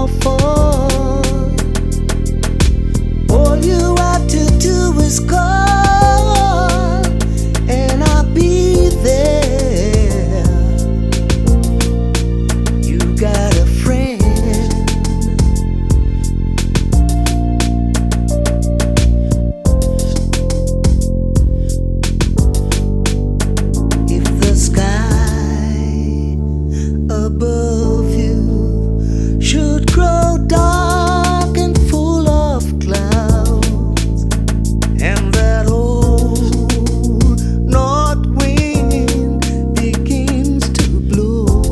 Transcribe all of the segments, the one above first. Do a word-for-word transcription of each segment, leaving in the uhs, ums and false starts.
or fall. All you have to do is call, and I'll be there. You got a friend. If the sky above you should grow dark and full of clouds, and that old north wind begins to blow,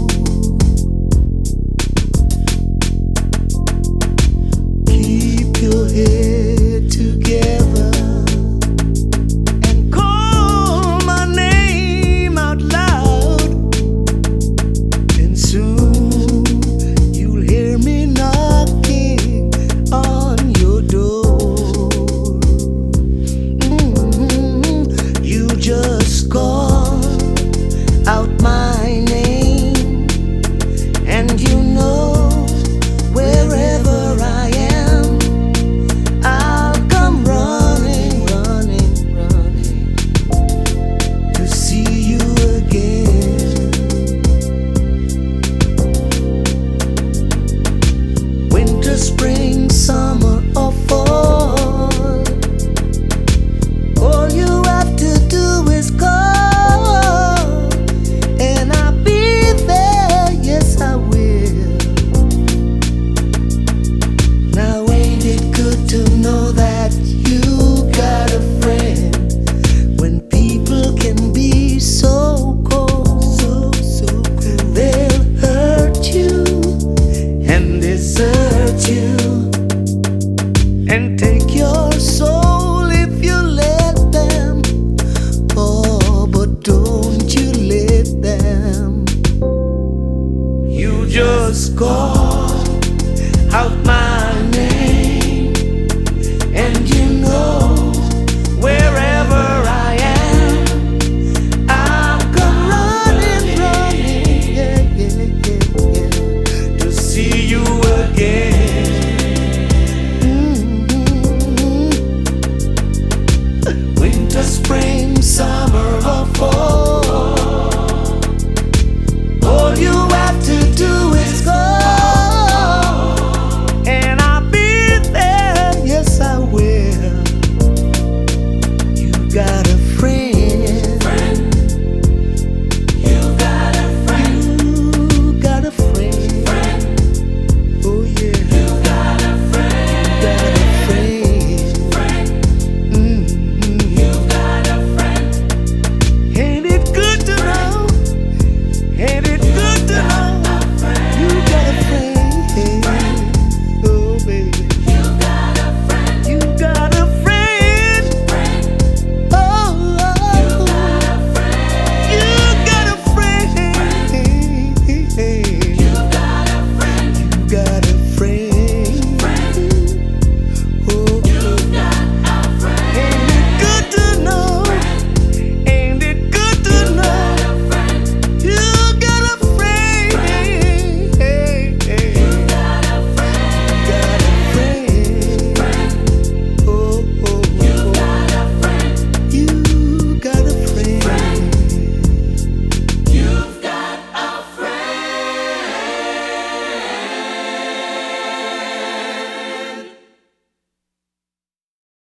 keep your head together and call my name out loud, and soon you'll hear me knocking on your door. Mm-hmm. You just call out my name, and you know wherever I am, I'll come running, running, running to see you again. Winter, spring, summer, or fall, all you have to do is call, and I'll be there. Yes, I will. Now ain't it good to know that you got a friend, when people can be so cold, so, so cold. They'll hurt you and desert you and take your soul if you let them. Oh, but don't you let them. You just call